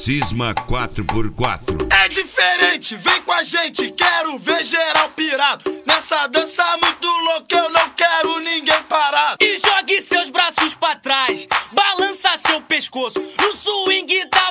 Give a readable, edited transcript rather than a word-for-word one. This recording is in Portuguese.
Cisma 4x4. É diferente, vem com a gente, quero ver geral pirado. Nessa dança muito louca eu não quero ninguém parado. E jogue seus braços pra trás, balança seu pescoço no swing da